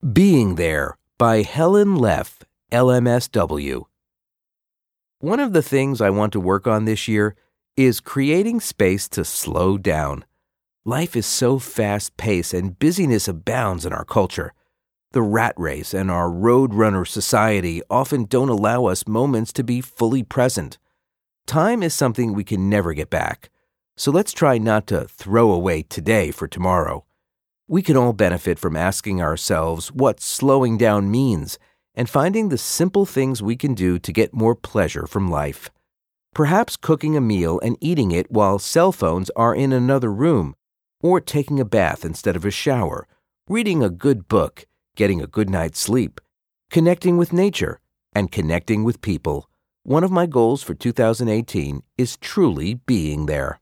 Being There by Helen Leff, LMSW. One of the things I want to work on this year is creating space to slow down. Life is so fast-paced and busyness abounds in our culture. The rat race and our roadrunner society often don't allow us moments to be fully present. Time is something we can never get back, so let's try not to throw away today for tomorrow. We can all benefit from asking ourselves what slowing down means and finding the simple things we can do to get more pleasure from life. Perhaps cooking a meal and eating it while cell phones are in another room, or taking a bath instead of a shower, reading a good book, getting a good night's sleep, connecting with nature, and connecting with people. One of my goals for 2018 is truly being there.